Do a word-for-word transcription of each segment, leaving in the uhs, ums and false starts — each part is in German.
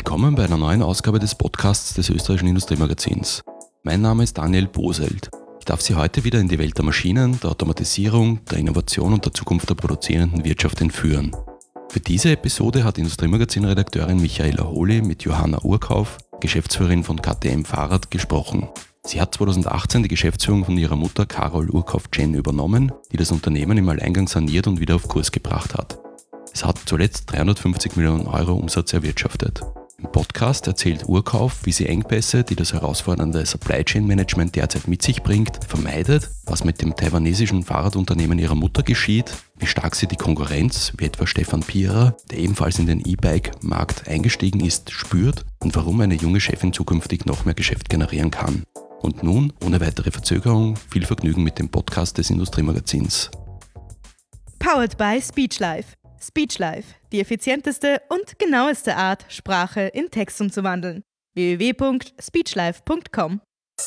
Willkommen bei einer neuen Ausgabe des Podcasts des österreichischen Industriemagazins. Mein Name ist Daniel Boselt. Ich darf Sie heute wieder in die Welt der Maschinen, der Automatisierung, der Innovation und der Zukunft der produzierenden Wirtschaft entführen. Für diese Episode hat Industriemagazin-Redakteurin Michaela Holy mit Johanna Urkauf, Geschäftsführerin von K T M Fahrrad, gesprochen. Sie hat zweitausendachtzehn die Geschäftsführung von ihrer Mutter Carol Urkauf-Jen übernommen, die das Unternehmen im Alleingang saniert und wieder auf Kurs gebracht hat. Es hat zuletzt dreihundertfünfzig Millionen Euro Umsatz erwirtschaftet. Im Podcast erzählt Urkauf, wie sie Engpässe, die das herausfordernde Supply Chain Management derzeit mit sich bringt, vermeidet, was mit dem taiwanesischen Fahrradunternehmen ihrer Mutter geschieht, wie stark sie die Konkurrenz, wie etwa Stefan Pierer, der ebenfalls in den E-Bike-Markt eingestiegen ist, spürt und warum eine junge Chefin zukünftig noch mehr Geschäft generieren kann. Und nun, ohne weitere Verzögerung, viel Vergnügen mit dem Podcast des Industriemagazins. Powered by Speechlife. Speechlife, die effizienteste und genaueste Art, Sprache in Text umzuwandeln. w w w punkt speechlife punkt com.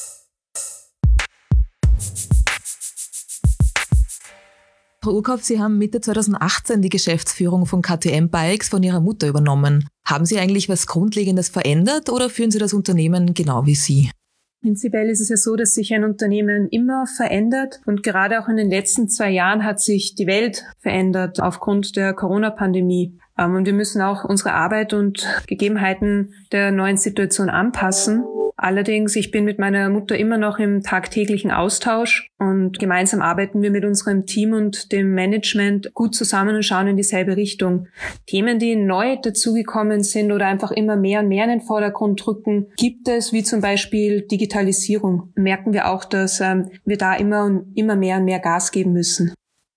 Frau Urkauf, Sie haben Mitte zweitausendachtzehn die Geschäftsführung von K T M Bikes von Ihrer Mutter übernommen. Haben Sie eigentlich was Grundlegendes verändert oder führen Sie das Unternehmen genau wie Sie? Prinzipiell ist es ja so, dass sich ein Unternehmen immer verändert und gerade auch in den letzten zwei Jahren hat sich die Welt verändert aufgrund der Corona-Pandemie. Und wir müssen auch unsere Arbeit und Gegebenheiten der neuen Situation anpassen. Allerdings, ich bin mit meiner Mutter immer noch im tagtäglichen Austausch und gemeinsam arbeiten wir mit unserem Team und dem Management gut zusammen und schauen in dieselbe Richtung. Themen, die neu dazugekommen sind oder einfach immer mehr und mehr in den Vordergrund rücken, gibt es, wie zum Beispiel Digitalisierung. Merken wir auch, dass ähm, wir da immer und immer mehr und mehr Gas geben müssen.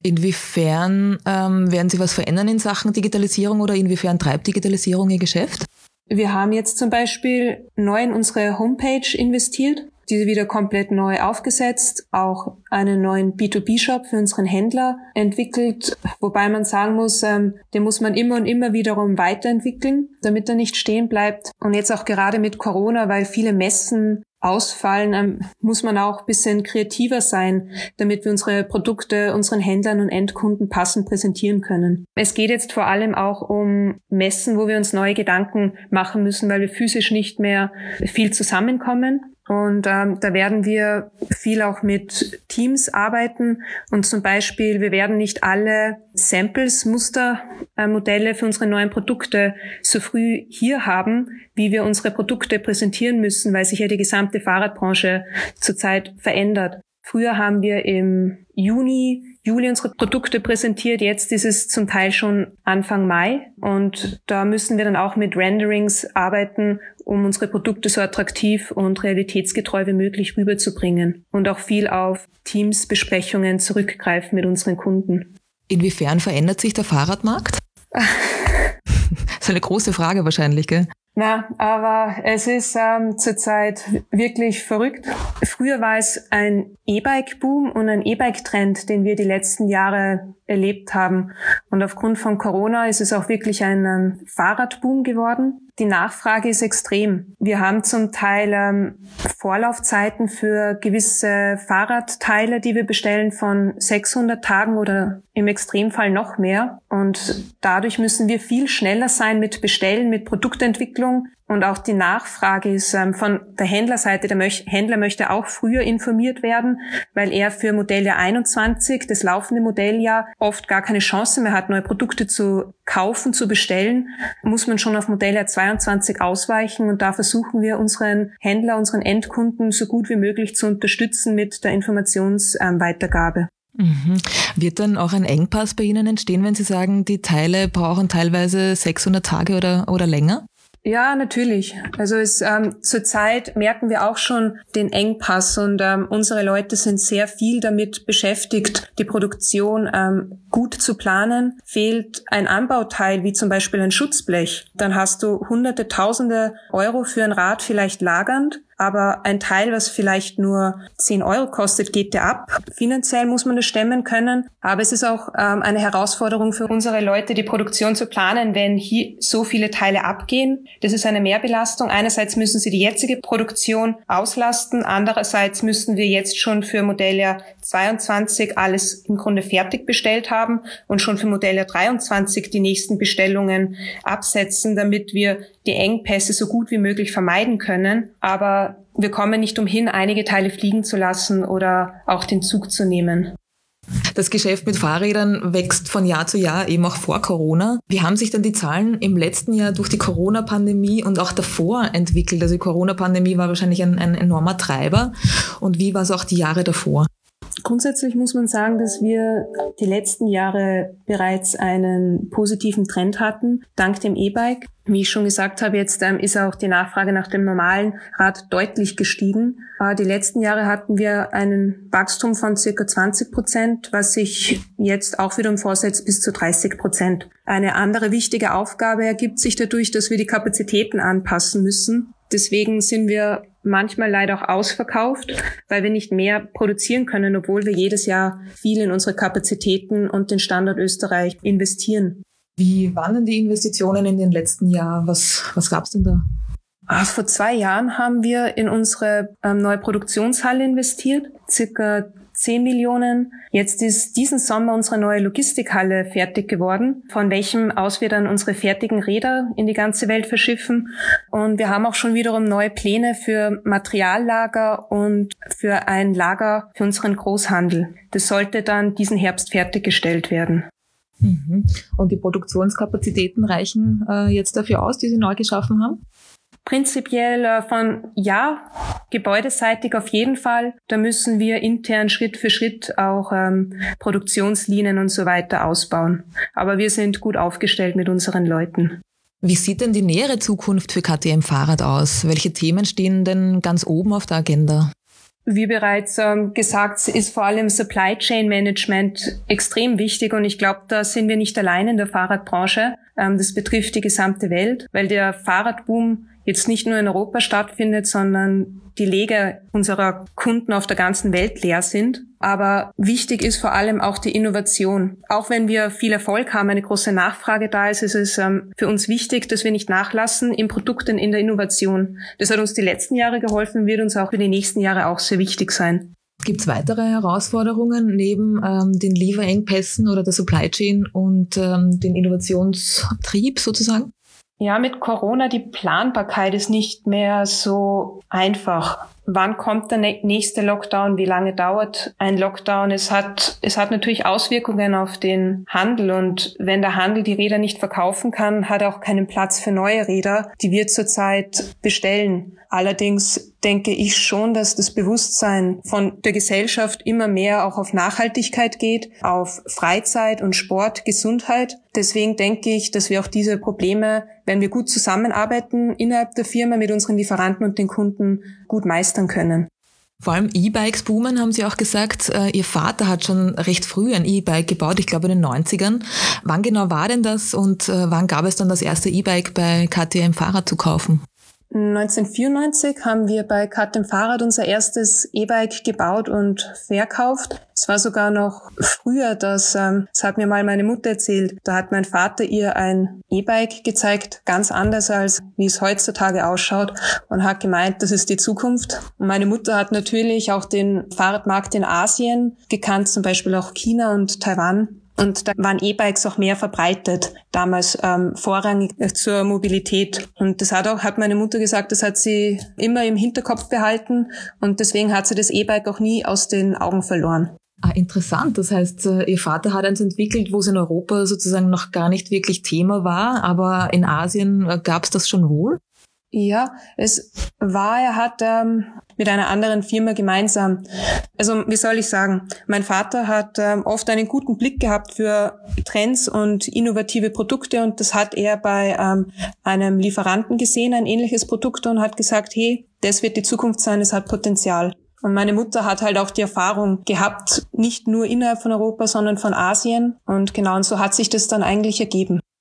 Inwiefern ähm, werden Sie was verändern in Sachen Digitalisierung oder inwiefern treibt Digitalisierung Ihr Geschäft? Wir haben jetzt zum Beispiel neu in unsere Homepage investiert, diese wieder komplett neu aufgesetzt, auch einen neuen B zwei B Shop für unseren Händler entwickelt, wobei man sagen muss, ähm, den muss man immer und immer wiederum weiterentwickeln, damit er nicht stehen bleibt. Und jetzt auch gerade mit Corona, weil viele Messen ausfallen, ähm, muss man auch ein bisschen kreativer sein, damit wir unsere Produkte unseren Händlern und Endkunden passend präsentieren können. Es geht jetzt vor allem auch um Messen, wo wir uns neue Gedanken machen müssen, weil wir physisch nicht mehr viel zusammenkommen. Und ähm, da werden wir viel auch mit Teams arbeiten und zum Beispiel, wir werden nicht alle Samples, Mustermodelle äh, für unsere neuen Produkte so früh hier haben, wie wir unsere Produkte präsentieren müssen, weil sich ja die gesamte Fahrradbranche zurzeit verändert. Früher haben wir im Juni, Juli unsere Produkte präsentiert, jetzt ist es zum Teil schon Anfang Mai und da müssen wir dann auch mit Renderings arbeiten, um unsere Produkte so attraktiv und realitätsgetreu wie möglich rüberzubringen und auch viel auf Teams-Besprechungen zurückgreifen mit unseren Kunden. Inwiefern verändert sich der Fahrradmarkt? Das ist eine große Frage wahrscheinlich, gell? Na, aber es ist ähm, zurzeit wirklich verrückt. Früher war es ein E-Bike-Boom und ein E-Bike-Trend, den wir die letzten Jahre erlebt haben. Und aufgrund von Corona ist es auch wirklich ein ähm, Fahrradboom geworden. Die Nachfrage ist extrem. Wir haben zum Teil ähm, Vorlaufzeiten für gewisse Fahrradteile, die wir bestellen, von sechshundert Tagen oder im Extremfall noch mehr. Und dadurch müssen wir viel schneller sein mit Bestellen, mit Produktentwicklung. Und auch die Nachfrage ist ähm, von der Händlerseite, der Möch- Händler möchte auch früher informiert werden, weil er für Modelljahr einundzwanzig, das laufende Modelljahr, oft gar keine Chance mehr hat, neue Produkte zu kaufen, zu bestellen, muss man schon auf Modelljahr zweiundzwanzig ausweichen. Und da versuchen wir unseren Händler, unseren Endkunden so gut wie möglich zu unterstützen mit der Informationsweitergabe. Mhm. Wird dann auch ein Engpass bei Ihnen entstehen, wenn Sie sagen, die Teile brauchen teilweise sechshundert Tage oder, oder länger? Ja, natürlich. Also es, ähm, zurzeit merken wir auch schon den Engpass und ähm, unsere Leute sind sehr viel damit beschäftigt, die Produktion ähm, gut zu planen. Fehlt ein Anbauteil, wie zum Beispiel ein Schutzblech, dann hast du hunderte, tausende Euro für ein Rad vielleicht lagernd, aber ein Teil, was vielleicht nur zehn Euro kostet, geht ja ab. Finanziell muss man das stemmen können, aber es ist auch ähm, eine Herausforderung für unsere Leute, die Produktion zu planen, wenn hier so viele Teile abgehen. Das ist eine Mehrbelastung. Einerseits müssen sie die jetzige Produktion auslasten, andererseits müssen wir jetzt schon für Modelljahr zweiundzwanzig alles im Grunde fertig bestellt haben und schon für Modelljahr dreiundzwanzig die nächsten Bestellungen absetzen, damit wir die Engpässe so gut wie möglich vermeiden können. Aber wir kommen nicht umhin, einige Teile fliegen zu lassen oder auch den Zug zu nehmen. Das Geschäft mit Fahrrädern wächst von Jahr zu Jahr, eben auch vor Corona. Wie haben sich dann die Zahlen im letzten Jahr durch die Corona-Pandemie und auch davor entwickelt? Also die Corona-Pandemie war wahrscheinlich ein, ein enormer Treiber. Und wie war es auch die Jahre davor? Grundsätzlich muss man sagen, dass wir die letzten Jahre bereits einen positiven Trend hatten, dank dem E-Bike. Wie ich schon gesagt habe, jetzt ähm, ist auch die Nachfrage nach dem normalen Rad deutlich gestiegen. Äh, die letzten Jahre hatten wir einen Wachstum von circa zwanzig Prozent, was sich jetzt auch wiederum vorsetzt bis zu dreißig Prozent. Eine andere wichtige Aufgabe ergibt sich dadurch, dass wir die Kapazitäten anpassen müssen. Deswegen sind wir manchmal leider auch ausverkauft, weil wir nicht mehr produzieren können, obwohl wir jedes Jahr viel in unsere Kapazitäten und den Standort Österreich investieren. Wie waren denn die Investitionen in den letzten Jahren? Was, was gab's denn da? Ah, vor zwei Jahren haben wir in unsere ähm, neue Produktionshalle investiert, circa zehn Millionen. Jetzt ist diesen Sommer unsere neue Logistikhalle fertig geworden, von welchem aus wir dann unsere fertigen Räder in die ganze Welt verschiffen. Und wir haben auch schon wiederum neue Pläne für Materiallager und für ein Lager für unseren Großhandel. Das sollte dann diesen Herbst fertiggestellt werden. Mhm. Und die Produktionskapazitäten reichen äh, jetzt dafür aus, die Sie neu geschaffen haben? Prinzipiell äh, von ja, gebäudeseitig auf jeden Fall. Da müssen wir intern Schritt für Schritt auch ähm, Produktionslinien und so weiter ausbauen. Aber wir sind gut aufgestellt mit unseren Leuten. Wie sieht denn die nähere Zukunft für K T M Fahrrad aus? Welche Themen stehen denn ganz oben auf der Agenda? Wie bereits ähm, gesagt, ist vor allem Supply Chain Management extrem wichtig und ich glaube, da sind wir nicht allein in der Fahrradbranche. Ähm, das betrifft die gesamte Welt, weil der Fahrradboom jetzt nicht nur in Europa stattfindet, sondern die Lager unserer Kunden auf der ganzen Welt leer sind. Aber wichtig ist vor allem auch die Innovation. Auch wenn wir viel Erfolg haben, eine große Nachfrage da ist, ist es ähm, für uns wichtig, dass wir nicht nachlassen im Produkt und in der Innovation. Das hat uns die letzten Jahre geholfen, wird uns auch für die nächsten Jahre auch sehr wichtig sein. Gibt es weitere Herausforderungen neben ähm, den Lieferengpässen oder der Supply Chain und ähm, den Innovationstrieb sozusagen? Ja, mit Corona, die Planbarkeit ist nicht mehr so einfach. Wann kommt der nächste Lockdown? Wie lange dauert ein Lockdown? Es hat, es hat natürlich Auswirkungen auf den Handel. Und wenn der Handel die Räder nicht verkaufen kann, hat er auch keinen Platz für neue Räder, die wir zurzeit bestellen. Allerdings denke ich schon, dass das Bewusstsein von der Gesellschaft immer mehr auch auf Nachhaltigkeit geht, auf Freizeit und Sport, Gesundheit. Deswegen denke ich, dass wir auch diese Probleme, wenn wir gut zusammenarbeiten innerhalb der Firma mit unseren Lieferanten und den Kunden, gut meistern können. Vor allem E-Bikes boomen, haben Sie auch gesagt. Ihr Vater hat schon recht früh ein E-Bike gebaut, ich glaube in den neunzigern. Wann genau war denn das und wann gab es dann das erste E-Bike bei K T M Fahrrad zu kaufen? neunzehnhundertvierundneunzig haben wir bei K T M Fahrrad unser erstes E-Bike gebaut und verkauft. Es war sogar noch früher, das, ähm, das hat mir mal meine Mutter erzählt. Da hat mein Vater ihr ein E-Bike gezeigt, ganz anders als wie es heutzutage ausschaut und hat gemeint, das ist die Zukunft. Und meine Mutter hat natürlich auch den Fahrradmarkt in Asien gekannt, zum Beispiel auch China und Taiwan. Und da waren E-Bikes auch mehr verbreitet, damals ähm, vorrangig zur Mobilität. Und das hat auch, hat meine Mutter gesagt, das hat sie immer im Hinterkopf behalten und deswegen hat sie das E-Bike auch nie aus den Augen verloren. Ah, interessant. Das heißt, Ihr Vater hat eins entwickelt, wo es in Europa sozusagen noch gar nicht wirklich Thema war, aber in Asien gab es das schon wohl? Ja, es war, er hat ähm, mit einer anderen Firma gemeinsam, also wie soll ich sagen, mein Vater hat ähm, oft einen guten Blick gehabt für Trends und innovative Produkte und das hat er bei ähm, einem Lieferanten gesehen, ein ähnliches Produkt und hat gesagt, hey, das wird die Zukunft sein, es hat Potenzial. Und meine Mutter hat halt auch die Erfahrung gehabt, nicht nur innerhalb von Europa, sondern von Asien und genau und so hat sich das dann eigentlich ergeben.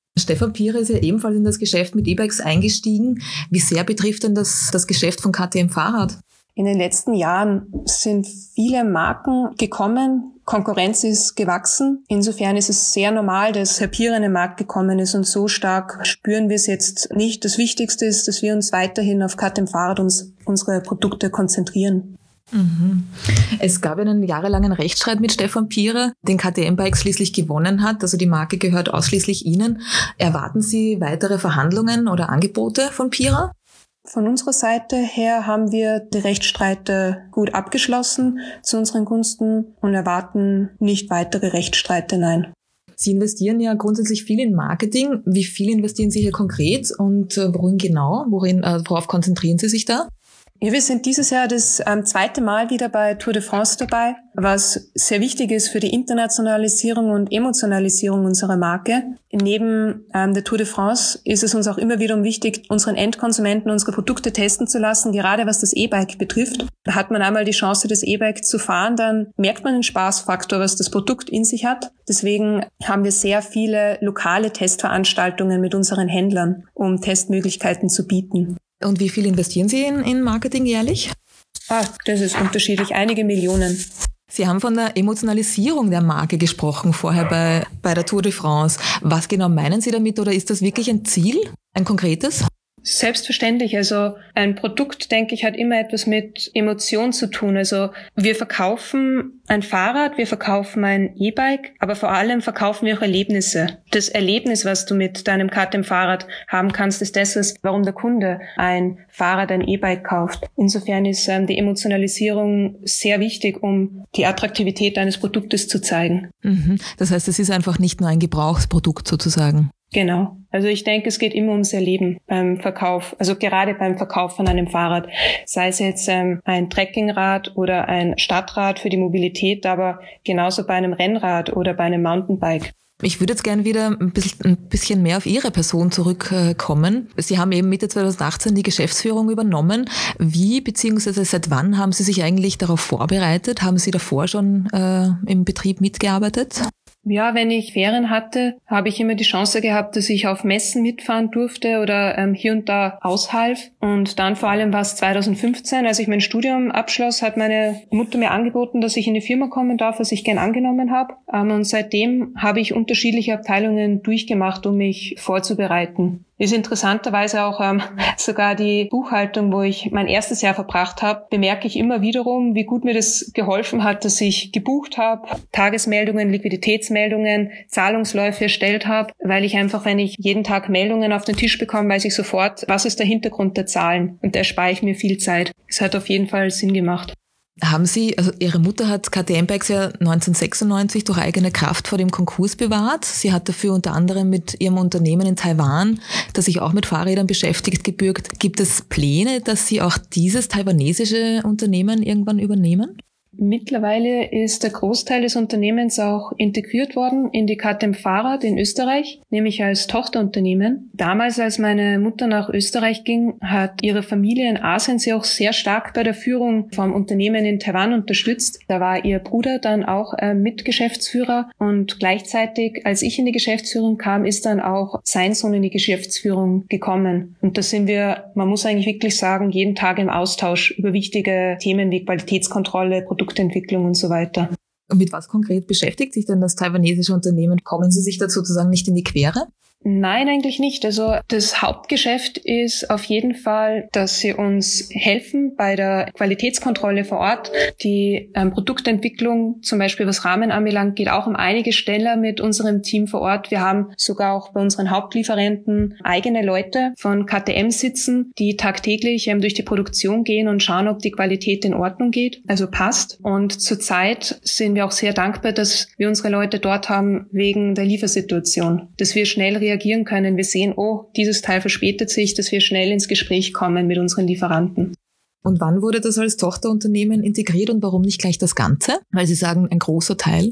Stefan Pierer ist ja ebenfalls in das Geschäft mit E-Bikes eingestiegen. Wie sehr betrifft denn das das Geschäft von K T M Fahrrad? In den letzten Jahren sind viele Marken gekommen, Konkurrenz ist gewachsen. Insofern ist es sehr normal, dass Herr Pierer in den Markt gekommen ist und so stark spüren wir es jetzt nicht. Das Wichtigste ist, dass wir uns weiterhin auf K T M Fahrrad uns, unsere Produkte konzentrieren. Mhm. Es gab einen jahrelangen Rechtsstreit mit Stefan Pierer, den K T M-Bike schließlich gewonnen hat. Also die Marke gehört ausschließlich Ihnen. Erwarten Sie weitere Verhandlungen oder Angebote von Pierer? Von unserer Seite her haben wir die Rechtsstreite gut abgeschlossen zu unseren Gunsten und erwarten nicht weitere Rechtsstreite, nein. Sie investieren ja grundsätzlich viel in Marketing. Wie viel investieren Sie hier konkret und worin genau? Worin, äh, worauf konzentrieren Sie sich da? Ja, wir sind dieses Jahr das ähm, zweite Mal wieder bei Tour de France dabei, was sehr wichtig ist für die Internationalisierung und Emotionalisierung unserer Marke. Neben ähm, der Tour de France ist es uns auch immer wieder wichtig, unseren Endkonsumenten unsere Produkte testen zu lassen, gerade was das E-Bike betrifft. Da hat man einmal die Chance, das E-Bike zu fahren, dann merkt man den Spaßfaktor, was das Produkt in sich hat. Deswegen haben wir sehr viele lokale Testveranstaltungen mit unseren Händlern, um Testmöglichkeiten zu bieten. Und wie viel investieren Sie in, in Marketing jährlich? Ah, das ist unterschiedlich. Einige Millionen. Sie haben von der Emotionalisierung der Marke gesprochen vorher bei, bei der Tour de France. Was genau meinen Sie damit oder ist das wirklich ein Ziel, ein konkretes? Selbstverständlich. Also ein Produkt, denke ich, hat immer etwas mit Emotion zu tun. Also wir verkaufen ein Fahrrad, wir verkaufen ein E-Bike, aber vor allem verkaufen wir auch Erlebnisse. Das Erlebnis, was du mit deinem K T M-Fahrrad haben kannst, ist das, warum der Kunde ein Fahrrad, ein E-Bike kauft. Insofern ist ähm, die Emotionalisierung sehr wichtig, um die Attraktivität eines Produktes zu zeigen. Mhm. Das heißt, es ist einfach nicht nur ein Gebrauchsprodukt sozusagen. Genau. Also ich denke, es geht immer ums Erleben beim Verkauf, also gerade beim Verkauf von einem Fahrrad. Sei es jetzt ähm, ein Trekkingrad oder ein Stadtrad für die Mobilität, aber genauso bei einem Rennrad oder bei einem Mountainbike. Ich würde jetzt gerne wieder ein bisschen, ein bisschen mehr auf Ihre Person zurückkommen. Sie haben eben Mitte zweitausendachtzehn die Geschäftsführung übernommen. Wie bzw. seit wann haben Sie sich eigentlich darauf vorbereitet? Haben Sie davor schon äh, im Betrieb mitgearbeitet? Ja, wenn ich Ferien hatte, habe ich immer die Chance gehabt, dass ich auf Messen mitfahren durfte oder ähm, hier und da aushalf. Und dann vor allem war es zweitausendfünfzehn, als ich mein Studium abschloss, hat meine Mutter mir angeboten, dass ich in die Firma kommen darf, was ich gern angenommen habe. Ähm, und seitdem habe ich unterschiedliche Abteilungen durchgemacht, um mich vorzubereiten. Ist interessanterweise auch ähm, sogar die Buchhaltung, wo ich mein erstes Jahr verbracht habe, bemerke ich immer wiederum, wie gut mir das geholfen hat, dass ich gebucht habe, Tagesmeldungen, Liquiditätsmeldungen, Zahlungsläufe erstellt habe, weil ich einfach, wenn ich jeden Tag Meldungen auf den Tisch bekomme, weiß ich sofort, was ist der Hintergrund der Zahlen. Und da spare ich mir viel Zeit. Es hat auf jeden Fall Sinn gemacht. Haben Sie, also Ihre Mutter hat K T M-Bikes ja neunzehnhundertsechsundneunzig durch eigene Kraft vor dem Konkurs bewahrt. Sie hat dafür unter anderem mit ihrem Unternehmen in Taiwan, das sich auch mit Fahrrädern beschäftigt, gebürgt. Gibt es Pläne, dass Sie auch dieses taiwanesische Unternehmen irgendwann übernehmen? Mittlerweile ist der Großteil des Unternehmens auch integriert worden in die K T M Fahrrad in Österreich, nämlich als Tochterunternehmen. Damals, als meine Mutter nach Österreich ging, hat ihre Familie in Asien sie auch sehr stark bei der Führung vom Unternehmen in Taiwan unterstützt. Da war ihr Bruder dann auch äh, Mitgeschäftsführer und gleichzeitig, als ich in die Geschäftsführung kam, ist dann auch sein Sohn in die Geschäftsführung gekommen. Und da sind wir, man muss eigentlich wirklich sagen, jeden Tag im Austausch über wichtige Themen wie Qualitätskontrolle, Produktentwicklung und so weiter. Und mit was konkret beschäftigt sich denn das taiwanesische Unternehmen? Kommen Sie sich da sozusagen nicht in die Quere? Nein, eigentlich nicht. Also das Hauptgeschäft ist auf jeden Fall, dass sie uns helfen bei der Qualitätskontrolle vor Ort. Die ähm, Produktentwicklung, zum Beispiel was Rahmen anbelangt, geht auch um einige schneller mit unserem Team vor Ort. Wir haben sogar auch bei unseren Hauptlieferanten eigene Leute von K T M sitzen, die tagtäglich ähm, durch die Produktion gehen und schauen, ob die Qualität in Ordnung geht, also passt. Und zurzeit sind wir auch sehr dankbar, dass wir unsere Leute dort haben wegen der Liefersituation, dass wir schnell reagieren reagieren können. Wir sehen, oh, dieses Teil verspätet sich, dass wir schnell ins Gespräch kommen mit unseren Lieferanten. Und wann wurde das als Tochterunternehmen integriert und warum nicht gleich das Ganze? Weil Sie sagen, ein großer Teil.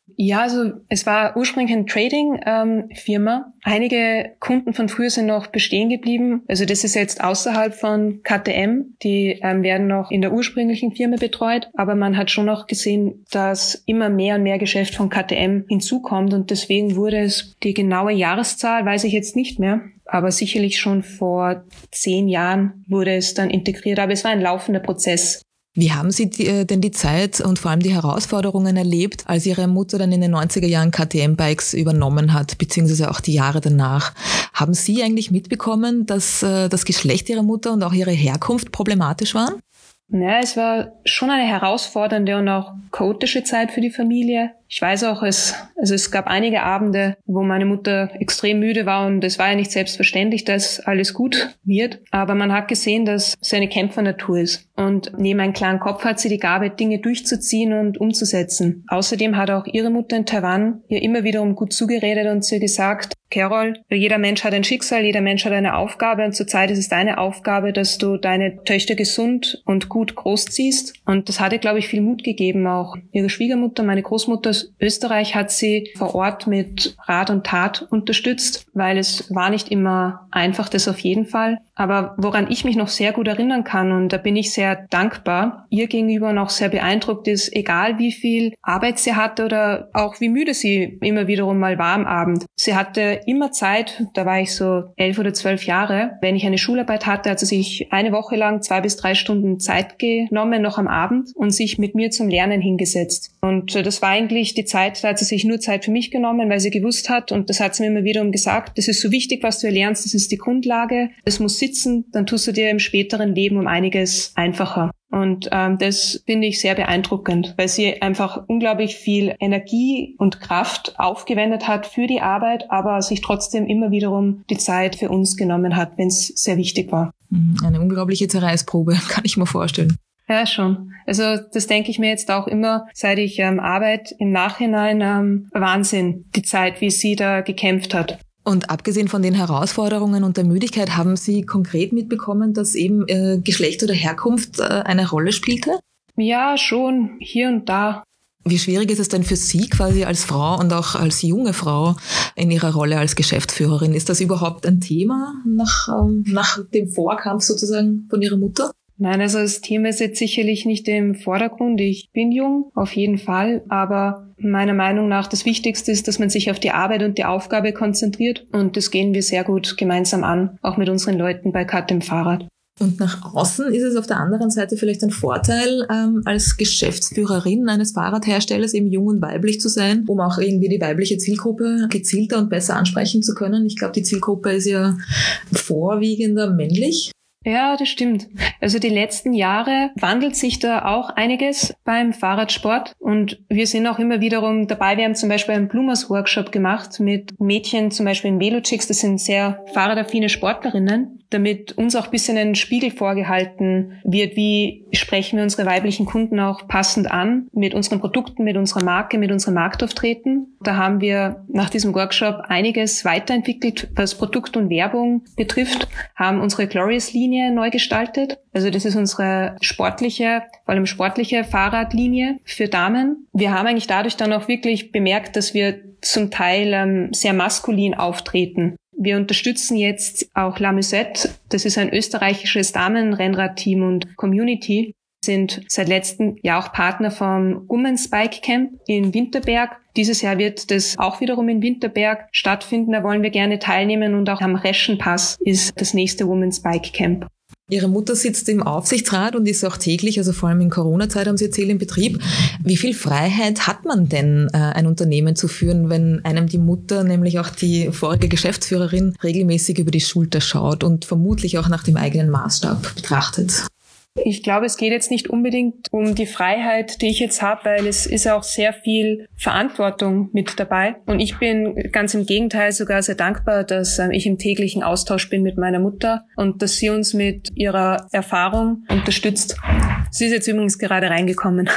Ja, also es war ursprünglich eine Trading-Firma. Ähm, Einige Kunden von früher sind noch bestehen geblieben. Also das ist jetzt außerhalb von K T M. Die ähm, werden noch in der ursprünglichen Firma betreut. Aber man hat schon noch gesehen, dass immer mehr und mehr Geschäft von K T M hinzukommt. Und deswegen wurde es, die genaue Jahreszahl weiß ich jetzt nicht mehr, aber sicherlich schon vor zehn Jahren wurde es dann integriert. Aber es war ein laufender Prozess. Wie haben Sie die, denn die Zeit und vor allem die Herausforderungen erlebt, als Ihre Mutter dann in den neunziger Jahren K T M-Bikes übernommen hat, beziehungsweise auch die Jahre danach? Haben Sie eigentlich mitbekommen, dass äh, das Geschlecht Ihrer Mutter und auch ihre Herkunft problematisch waren? Ja, es war schon eine herausfordernde und auch chaotische Zeit für die Familie. Ich weiß auch, es, also es gab einige Abende, wo meine Mutter extrem müde war und es war ja nicht selbstverständlich, dass alles gut wird. Aber man hat gesehen, dass sie eine Kämpfernatur ist. Und neben einem klaren Kopf hat sie die Gabe, Dinge durchzuziehen und umzusetzen. Außerdem hat auch ihre Mutter in Taiwan ihr immer wiederum gut zugeredet und sie gesagt, Carol, jeder Mensch hat ein Schicksal, jeder Mensch hat eine Aufgabe und zurzeit ist es deine Aufgabe, dass du deine Töchter gesund und gut großziehst. Und das hatte, glaube ich, viel Mut gegeben. Auch ihre Schwiegermutter, meine Großmutter aus Österreich, hat sie vor Ort mit Rat und Tat unterstützt, weil es war nicht immer einfach, das auf jeden Fall. Aber woran ich mich noch sehr gut erinnern kann, und da bin ich sehr dankbar, ihr gegenüber noch sehr beeindruckt ist, egal wie viel Arbeit sie hatte oder auch wie müde sie immer wiederum mal war am Abend. Sie hatte immer Zeit, da war ich so elf oder zwölf Jahre, wenn ich eine Schularbeit hatte, hat sie sich eine Woche lang zwei bis drei Stunden Zeit genommen, noch am Abend, und sich mit mir zum Lernen hingesetzt. Und das war eigentlich die Zeit, da hat sie sich nur Zeit für mich genommen, weil sie gewusst hat, und das hat sie mir immer wiederum gesagt, das ist so wichtig, was du erlernst, das ist die Grundlage, das muss sitzen, dann tust du dir im späteren Leben um einiges einfacher. Und ähm, das finde ich sehr beeindruckend, weil sie einfach unglaublich viel Energie und Kraft aufgewendet hat für die Arbeit, aber sich trotzdem immer wiederum die Zeit für uns genommen hat, wenn es sehr wichtig war. Eine unglaubliche Zerreißprobe, kann ich mir vorstellen. Ja, schon. Also das denke ich mir jetzt auch immer, seit ich ähm, arbeite, im Nachhinein ähm, Wahnsinn, die Zeit, wie sie da gekämpft hat. Und abgesehen von den Herausforderungen und der Müdigkeit, haben Sie konkret mitbekommen, dass eben äh, Geschlecht oder Herkunft äh, eine Rolle spielte? Ja, schon, hier und da. Wie schwierig ist es denn für Sie quasi als Frau und auch als junge Frau in Ihrer Rolle als Geschäftsführerin? Ist das überhaupt ein Thema nach, ähm, nach dem Vorkampf sozusagen von Ihrer Mutter? Nein, also das Thema ist jetzt sicherlich nicht im Vordergrund. Ich bin jung, auf jeden Fall, aber meiner Meinung nach das Wichtigste ist, dass man sich auf die Arbeit und die Aufgabe konzentriert, und das gehen wir sehr gut gemeinsam an, auch mit unseren Leuten bei K T M Fahrrad. Und nach außen ist es auf der anderen Seite vielleicht ein Vorteil, ähm, als Geschäftsführerin eines Fahrradherstellers eben jung und weiblich zu sein, um auch irgendwie die weibliche Zielgruppe gezielter und besser ansprechen zu können. Ich glaube, die Zielgruppe ist ja vorwiegender männlich. Ja, das stimmt. Also die letzten Jahre wandelt sich da auch einiges beim Fahrradsport, und wir sind auch immer wiederum dabei. Wir haben zum Beispiel einen Bloomers-Workshop gemacht mit Mädchen, zum Beispiel in Velochicks, das sind sehr fahrradaffine Sportlerinnen, damit uns auch ein bisschen ein Spiegel vorgehalten wird, wie sprechen wir unsere weiblichen Kunden auch passend an mit unseren Produkten, mit unserer Marke, mit unserem Marktauftreten. Da haben wir nach diesem Workshop einiges weiterentwickelt, was Produkt und Werbung betrifft, haben unsere Glorious-Linie neu gestaltet. Also das ist unsere sportliche, vor allem sportliche Fahrradlinie für Damen. Wir haben eigentlich dadurch dann auch wirklich bemerkt, dass wir zum Teil ähm, sehr maskulin auftreten. Wir unterstützen jetzt auch La Musette. Das ist ein österreichisches Damenrennradteam und Community. Sind seit letztem Jahr auch Partner vom Women's Bike Camp in Winterberg. Dieses Jahr wird das auch wiederum in Winterberg stattfinden. Da wollen wir gerne teilnehmen, und auch am Reschenpass ist das nächste Women's Bike Camp. Ihre Mutter sitzt im Aufsichtsrat und ist auch täglich, also vor allem in Corona-Zeit, haben Sie erzählt, im Betrieb. Wie viel Freiheit hat man denn, ein Unternehmen zu führen, wenn einem die Mutter, nämlich auch die vorige Geschäftsführerin, regelmäßig über die Schulter schaut und vermutlich auch nach dem eigenen Maßstab betrachtet? Ich glaube, es geht jetzt nicht unbedingt um die Freiheit, die ich jetzt habe, weil es ist auch sehr viel Verantwortung mit dabei. Und ich bin ganz im Gegenteil sogar sehr dankbar, dass ich im täglichen Austausch bin mit meiner Mutter und dass sie uns mit ihrer Erfahrung unterstützt. Sie ist jetzt übrigens gerade reingekommen.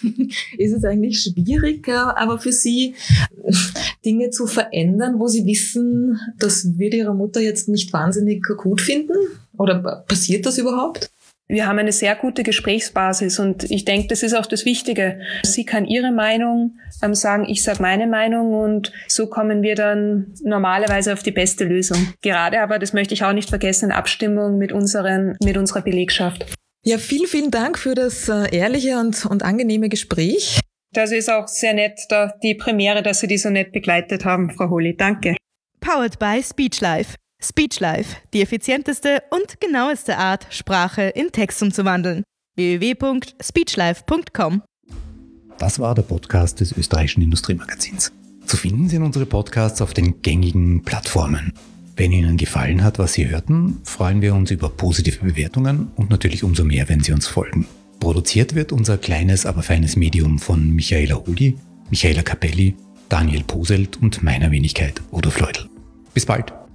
Ist es eigentlich schwierig, aber für Sie Dinge zu verändern, wo Sie wissen, das wird Ihre Mutter jetzt nicht wahnsinnig gut finden? Oder passiert das überhaupt? Wir haben eine sehr gute Gesprächsbasis und ich denke, das ist auch das Wichtige. Sie kann ihre Meinung ähm, sagen, ich sage meine Meinung und so kommen wir dann normalerweise auf die beste Lösung. Gerade aber, das möchte ich auch nicht vergessen, in Abstimmung mit, unseren, mit unserer Belegschaft. Ja, vielen, vielen Dank für das äh, ehrliche und, und angenehme Gespräch. Das ist auch sehr nett, da die Premiere, dass Sie die so nett begleitet haben, Frau Holly. Danke. Powered by SpeechLife. SpeechLife, die effizienteste und genaueste Art, Sprache in Text umzuwandeln. w w w punkt speechlife punkt com. Das war der Podcast des Österreichischen Industriemagazins. Zu finden sind unsere Podcasts auf den gängigen Plattformen. Wenn Ihnen gefallen hat, was Sie hörten, freuen wir uns über positive Bewertungen und natürlich umso mehr, wenn Sie uns folgen. Produziert wird unser kleines, aber feines Medium von Michaela Holly, Michaela Capelli, Daniel Poselt und meiner Wenigkeit Udo Fleudl. Bis bald!